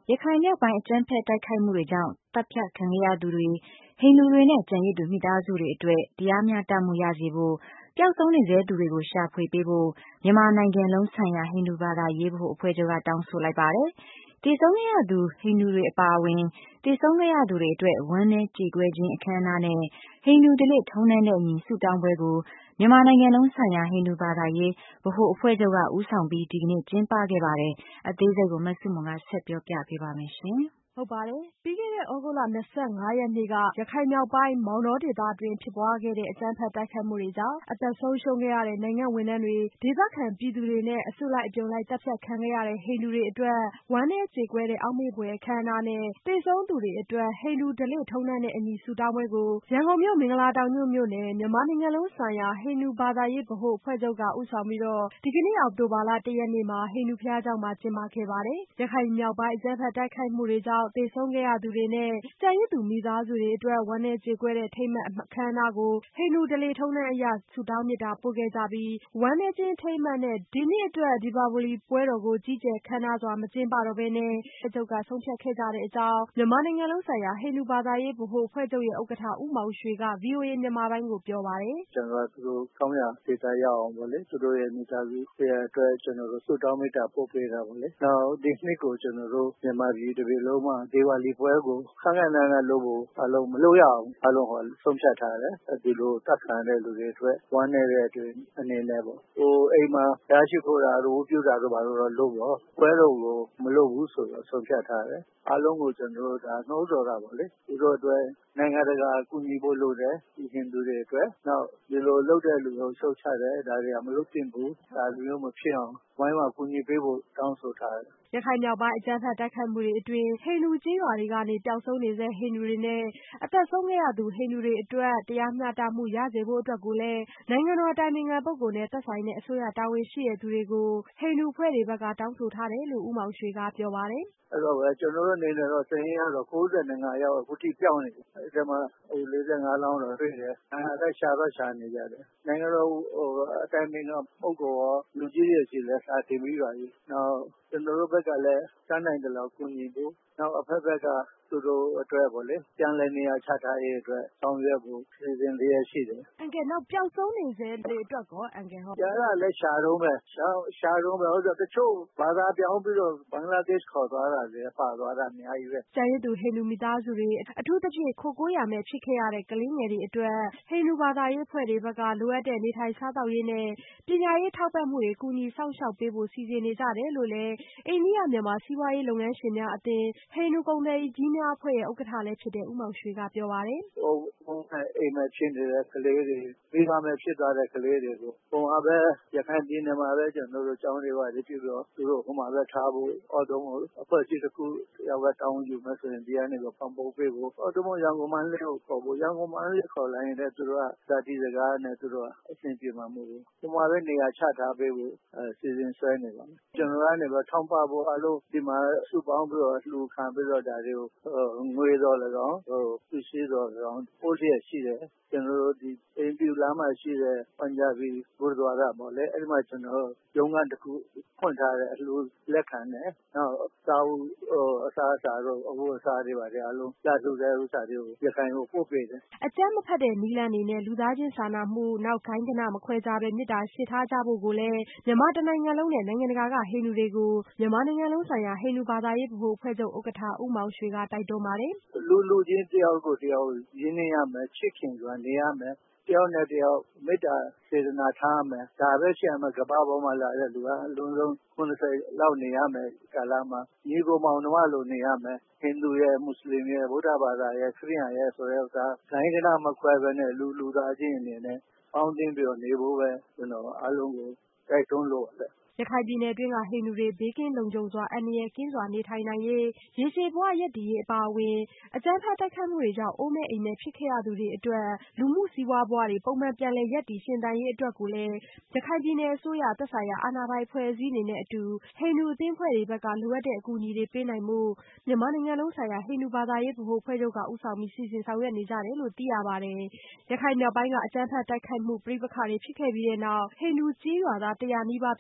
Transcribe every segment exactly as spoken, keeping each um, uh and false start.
ရခိုင်မြောက်ပိုင်းအကြမ်းဖက်တိုက်ခိုက်မှုတွေကြောင့်သတ်ဖြတ်ခံခဲ့ရသူတွေဟိန္ဒူတွေနဲ့ကျန်ရစ်သူမိသားစုတွေအတွက်တရားမျှတမှုရစေဖို့ပျောက်ဆုံးနေဆဲသူတွေကိုရှာဖွေပေးဖို့မြန်မာနိုင်ငံလုံးဆိုင်ရာဟိန္ဒူဘာသာရေးဗဟိုအဖွဲ့ချုပ်ကတောင်းဆိုလိုက်ပါတယ်။သေဆုံးခဲ့ရသူဟိန္ဒူတွေအပါအဝင်သေဆုံးခဲ့ရသူတွေအတွက်ဝမ်းနည်းကြေကွဲခြင်းအခမ်းအနားနဲ့ဟိန္ဒူဓလေ့ထုံးတမ်းနဲ့အညီဆုတောင်းပွဲကိုမြန်မာနိုင်ငံလုံးဆိုင်ရာဟိန္ဒူဘာသာရေးဗဟိုအဖွဲ့ချုပ်ကဦးဆောင်ပြီးဒီကနေ့ကျင်းပခဲ့ပါတယ်။အသေးစိတ်ကိုမဆုမွန်ကဆက်ပြောပြပေးပါမယ်ရှင်။ဟုတ်ပါတယ်။ပြီးခဲ့တဲ့သြဂုတ်လ၂၅ရက်နေ့ကရခိုင်မြောက်ပိုင်းမောင်တောဒေသအတွင်းဖြစ်ပွားခဲ့တဲ့အကြမ်းဖက်တိုက်ခိုက်မှုတွေကြောင့်အသက်ဆုံးရှုံးခဲ့ရတဲ့နိုင်ငံဝန်ထမ်းတွေဒေသခံပြည်သူတွေနဲ့အစုလိုက်အပြုံလိုက်တပ်ဖြတ်ခံခဲ့ရတဲ့ဟိန္ဒူတွေအတွက်ဝမ်းနည်းကြေကွဲတဲ့အောက်မေ့ဖွယ်အခမ်းအနားနဲ့သေဆုံးသူတွေအတွက်ဟိန္ဒူဓလေ့ထုံးတမ်းနဲ့အညီဆုတောင်းပွဲကိုရန်ကုန်မြို့မင်္ဂလာတောင်ညွန့်မြို့နယ်မြန်မာနိုင်ငံလုံးဆိုင်ရာဟိန္ဒူဘာသာရေးဗဟိုအဖွဲ့ချုပ်ကဦးဆောင်ပြီးတော့ဒီကနေ့အောက်တိုဘာလ၁ရက်နေ့မှာဟိန္ဒူဘုရားကျောင်းမှာကျင်းပခဲ့ပါတယ်။ရခိုင်မြောက်ပိုင်းအကြမ်းဖက်တိုက်ခိုက်မှုတွေကြောင့်သေဆုံးခဲ့ရသူတွေနဲ့ကျန်ရစ်သူမိသားစုတွေအတွက်ဝမ်းနည်းကြေကွဲတဲ့ထိမ်းမှတ်အခမ်းအနားကိုဟိန္ဒူဓလေ့ထုံးတမ်းအရဆုတောင်းမေတ္တာပို့ခဲ့ကြပြီးဝမ်းနည်းခြင်းထိမ်းမှတ်နဲ့ဒီနှစ်အတွက်ဒီပါဝလီပွဲတော်ကိုကြီးကျယ်ခမ်းနားစွာမကျင်းပတော့ဘဲနဲ့အဖွဲ့ချုပ်ကဆုံးဖြတ်ခဲ့ကြတဲ့အကြောင်းမြန်မာနိုင်ငံလုံးဆိုင်ရာဟိန္ဒူဘာသာရေးဗဟိုအဖွဲ့ချုပ်ရဲ့ဥက္ကဋ္ဌဦးမောင်ရွှေက ဗွီအိုအေမြန်မာပိုင်းကိုပြောပါတယ်။ကျွန်တော်တို့သူတို့ကောင်းရာဒေသရောက်အောင်ပေါ့လေသူတို့ရဲ့မိသားစုတွေအတွက်ကျွန်တော်တို့ဆုတောင်းမေတ္တာပို့ပေးတာပေါ့လေ။နောက်ဒီနှစ်ကိုကျွန်တော်တို့မြန်မာပြည်တစ်ပြည်လုံးမှာဒီပါဝလီပွဲကိုခမ်းခမ်းနားနားလုပ်ဖို့အလုံးမလုပ်ရအောင်အလုံးဟောဆုံးဖြတ်ထားတယ်။ဒီလိုတတ်ခံတဲ့လူတွေအတွက်ဝမ်းနည်းတဲ့အတွက်အနေနဲ့ပေါ့ဟိုအိမ်မှာရရှိဖို့တာတို့ပြုတာတို့ဘာလို့တော့လုပ်တော့ပွဲတော်ကိုမလုပ်ဘူးဆိုတော့ဆုံးဖြတ်ထားတယ်။အလုံးကိုကျွန်တော်တို့ဒါနှိုးဆော်တာပေါ့လေသူတို့အတွက်နိုင်ငံတကာကူညီဖို့လိုတယ်ဒီဟိန္ဒူတွေအတွက်နောက်ဒီလိုလုပ်တဲ့လူကိုရှုတ်ချတယ်ဒါတွေကမလုပ်သင့်ဘူးဒါမျိုးမဖြစ်အောင်ဝိုင်းဝန်းကူညီပေးဖို့တောင်းဆိုထားတယ်ရခိုင်မြောက်ပိုင်းအကြမ်းဖက်တိုက်ခိုက်မှုတွေအတွင်းဟိန္ဒူကျေးရွာတွေကနေပျောက်ဆုံးနေဆဲဟိန္ဒူတွေနဲ့အသက်ဆုံးခဲ့ရသူဟိန္ဒူတွေအတွက်တရားမျှတမှုရစေဖို့အတွက်ကိုလည်းနိုင်ငံတော်အတိုင်ပင်ခံပုဂ္ဂိုလ်နဲ့သက်ဆိုင်တဲ့အစိုးရတာဝန်ရှိတဲ့သူတွေကိုဟိန္ဒူအဖွဲ့တွေဘက်ကတောင်းဆိုထားတယ်လို့ဦးမောင်ရွှေကပြောပါတယ်အဲ့တော့ပဲကျွန်တော်တို့အနေနဲ့တော့စရင်ရတော့၉၅ယောက်အခုထိပြောင်းနေတယ်အဲ့ဒါမှဟို၄၅လောင်းတော့တွေ့တယ်အဲ့ဒါရှာတော့ရှာနေကြတယ်နိုင်ငံတော်ဟိုအတိုင်းပင်ကပုဂ္ဂိုလ်ရောလူကြီးတွေစီလဲစာတင်ပြီးပါပြီနောက်ကျွန်တော်တို့ဘက်ကလည်းစမ်းနိုင်တယ်လို့ကူညီဖို့နောက်အဖက်ဖက်ကသူတို့အတွက်ပေါ့လေပြန်လည်နေရာချထားရေးအတွက်ဆောင်ရွက်ဖို့စီစဉ်လျက်ရှိတယ်အန်ကယ်နောက်ပျောက်ဆုံးနေစေတဲ့အတွက်ကောအန်ကယ်ဟုတ်ကြားရလဲရှာတော့မယ်ရှာရှာတော့မယ်ဟုတ်ဆိုတချို့ဘာသာပြောင်းပြီးတော့ဘင်္ဂလားဒေ့ရှ်ခေါ်သွားတာလေပါသွားတာအများကြီးပဲကျန်ရစ်သူဟိန္ဒူမိသားစုတွေအထူးသဖြင့်ခိုကိုးရမယ်ဖြစ်ခဲ့ရတဲ့ကလေးငယ်တွေအတွက်ဟိန္ဒူဘာသာရေးအဖွဲ့တွေဘက်ကလိုအပ်တဲ့နေထိုင်စားသောက်ရေးနဲ့ပညာရေးထောက်ပံ့မှုတွေကူညီစောင့်ရှောက်ပေးဖို့စီစဉ်နေကြတယ်လို့လည်းအိန္ဒိယမြန်မာစီးပွားရေးလုပ်ငန်းရှင်များအသင်းဟိန္ဒူကုန်သည်ကြီးများအဖွဲ့ရဲ့ဥက္ကဋ္ဌလည်းဖြစ်တဲ့ဦးမောင်ရွှေကပြောပါတယ်ဟိုဟိုအိမ်မှာဖြစ်နေတဲ့ကလေးတွေမိဘမဲ့ဖြစ်သွားတဲ့ကလေးတွေကိုပုံအားပဲရခိုင်ပြည်နယ်မှာပဲကျွန်တော်တို့ကျောင်းတွေပါပြပြီးတော့သူတို့ဟိုမှာပဲထားဖို့အော်တုံးအဖွဲ့အစည်းတစ်ခုရောက်ကတောင်းယူမယ်ဆိုရင်ဒီကနေတော့ပံ့ပိုးပေးဖို့အော်တုံးရန်ကုန်မှလေးကိုခေါ်ဖို့ရန်ကုန်မှလေးခေါ်လိုက်ရင်လည်းသူတို့ကစာတီစကားနဲ့သူတို့ကအဆင်ပြေမှာမဟုတ်ဘူးဟိုမှာပဲနေရာချထားပေးဖို့အဲစီစဉ်ဆွဲနေပါမယ်ကျွန်တော်ကနေပဲထောင်းပဖို့အလို့ဒီမှာစုပေါင်းပြီးတော့လှူခံပြီးတော့ဒါတွေကိုငွေတော်လည်းကောဟိုပစ္စည်းတော်လည်းကောပို့လျက်ရှိတယ်ကျွန်တော်တို့ဒီအိမ်ပြူလမ်းမှာရှိတဲ့ပန်ဂျာဘီဂုရဒွါရာပေါ့လေအဲ့ဒီမှာကျွန်တော်ရုံးကတစ်ခုဖွင့်ထားတဲ့အလှူလက်ခံတယ်နောက်စာအုပ်အစားအစာတို့အဝတ်အစားတွေပါတယ်အလုံးလာလှူတဲ့ဥစ္စာတွေကိုရခိုင်ကိုပို့ပေးတယ်အကြမ်းမဖက်တဲ့နီလန်းနေနဲ့လူသားချင်းစာနာမှုနောက်ဂိုင်းကနမခွဲခြားပဲမေတ္တာရှိထားကြဖို့ကိုလည်းမြန်မာတနိုင်ငံလုံးနဲ့နိုင်ငံတကာကဟိန္ဒူတွေကိုမြန်မာနိုင်ငံလုံးဆိုင်ရာဟိန္ဒူဘာသာရေးဗဟိုအဖွဲ့ချုပ်ဥက္ကဋ္ဌဦးမောင်ရွှေကတိုက်တွန်းပါတယ်လူလူချင်းတယောက်ကိုတယောက်ရင်းနှီးရမယ်ချစ်ခင်စွာနေရမယ်တယောက်နဲ့တယောက်မေတ္တာစေတနာထားမယ်ဒါပဲရှိရမယ်ကမ္ဘာပေါ်မှာလာတဲ့လူကအလုံးစုံခုနှစ်ဆယ်လောက်နေရမယ်ကာလမှာညီကိုမောင်နှမလိုနေရမယ်ဟိန္ဒူရဲ့မွတ်စလင်ရဲ့ဗုဒ္ဓဘာသာရဲ့ခရစ်ယာန်ရဲ့ဆိုတဲ့ဥစ္စာဂိုင်းကနမခွဲပဲနဲ့လူလူသားချင်းအနေနဲ့ပေါင်းတင်ပြီးတော့နေဖို့ပဲကျွန်တော်အားလုံးကိုတိုက်တွန်းလို့ရတယ်ရခိုင်ပြည်နယ်အတွင်းကဟိန္ဒူတွေဘေးကင်းလုံခြုံစွာအန္တရာယ်ကင်းစွာနေထိုင်နိုင်ရေးရေရှည်ဘဝရပ်တည်ရေးအပါအဝင်အကြမ်းဖက်တိုက်ခိုက်မှုတွေကြောင့်အိုးမဲ့အိမ်မဲ့ဖြစ်ခဲ့ရသူတွေအတွက်လူမှုစီးပွားဘဝတွေပုံမှန်ပြန်လည်ရပ်တည်ရှင်သန်ရေးအတွက်ကိုလည်းရခိုင်ပြည်နယ်အစိုးရသက်ဆိုင်ရာအာဏာပိုင်အဖွဲ့အစည်းတွေနဲ့အတူဟိန္ဒူအသင်းအဖွဲ့တွေဘက်ကလိုအပ်တဲ့အကူအညီတွေပေးနိုင်မှုမြန်မာနိုင်ငံလုံးဆိုင်ရာဟိန္ဒူဘာသာရေးဗဟိုအဖွဲ့ချုပ်ကဦးဆောင်ပြီးစီစဉ်ဆောင်ရွက်နေကြတယ်လို့သိရပါတယ်ရခိုင်မြောက်ပိုင်းကအကြမ်းဖက်တိုက်ခိုက်မှုပဋိပက္ခတွေဖြစ်ခဲ့ပြီးတဲ့နောက်ဟိန္ဒူကျေးရွာသားတရာနီးပါးပျောက်ဆုံးခဲ့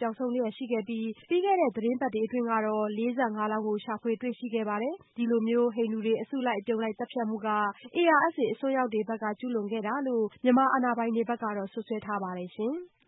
ရှိခဲ့ပြီးပြီးခဲ့တဲ့သီတင်းပတ်တွေအတွင်းကတော့လေးဆယ့်ငါးလောင်းကိုရှာဖွေတွေ့ရှိခဲ့ပါတယ်။ ဒီလိုမျိုးဟိန္ဒူတွေအစုလိုက်အပြုံလိုက်သတ်ဖြတ်မှုက အေအာရ်အက်စ်အေ အစွန်းရောက်တွေဘက်ကကျူးလွန်ခဲ့တာလို့မြန်မာအာဏာပိုင်တွေဘက်ကတော့စွပ်စွဲထားပါတယ်ရှင်။